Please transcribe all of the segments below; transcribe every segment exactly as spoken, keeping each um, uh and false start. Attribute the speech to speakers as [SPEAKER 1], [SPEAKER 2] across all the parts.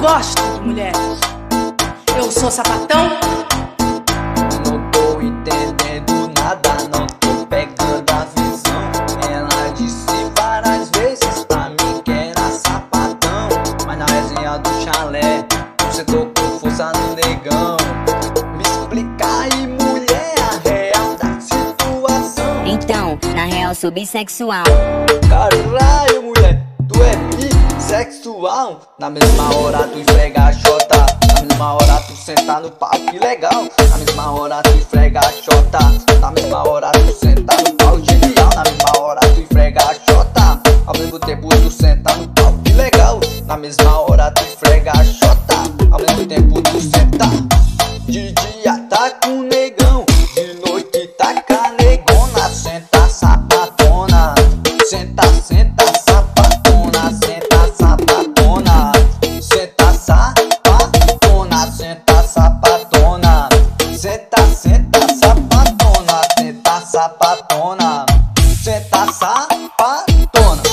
[SPEAKER 1] gosto de mulheres. Eu sou sapatão.
[SPEAKER 2] Não tô entendendo nada, não tô pegando a visão. Ela disse várias vezes pra mim que era sapatão, mas na resenha do chalé você tô com força no negão. Me explica aí, mulher, a real da situação.
[SPEAKER 3] Então, na real sou bissexual.
[SPEAKER 2] Caralho, mulher, tu é bissexual. Na mesma hora tu esfrega a xota, na mesma hora tu senta no pau, que legal. Na mesma hora tu esfrega a xota, na mesma hora tu senta no pau, genial. Na mesma hora tu esfrega a xota, ao mesmo tempo tu senta no pau, que legal. Na mesma hora tu esfrega a xota, ao mesmo tempo tu senta. De dia tá com negão, de noite tá com a negona. Senta sapatona, senta, senta sapatona, senta sapatona, senta sapatona, senta sapatona, senta, senta sapatona, senta sapatona, senta sapatona.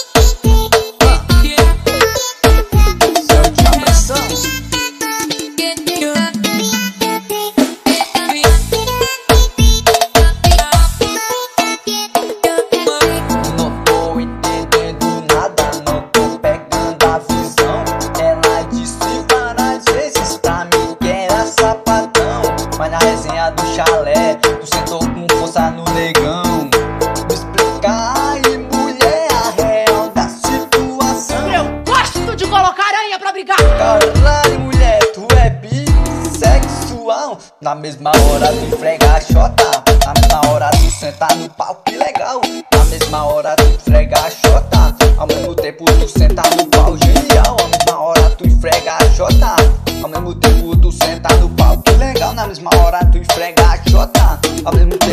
[SPEAKER 2] Sente a pressão. Não tô entendendo nada, não tô pegando a visão. Ela disse várias vezes pra mim que era sapatão, mas na resenha do chalé tu sentou com força no negão. Me explica aí, mulher, a real da situação.
[SPEAKER 1] Eu gosto de colocar aranha pra brigar.
[SPEAKER 2] Caralho, mulher, tu é bissexual. Na mesma hora tu esfrega a xota, na mesma hora tu senta no pau, que legal. Na mesma hora tu esfrega a xota, ao mesmo tempo tu senta no pau, genial. Na mesma hora tu esfrega a xota, ao mesmo tempo tu senta no pau, que legal. Na mesma hora tu esfrega a xota, ao mesmo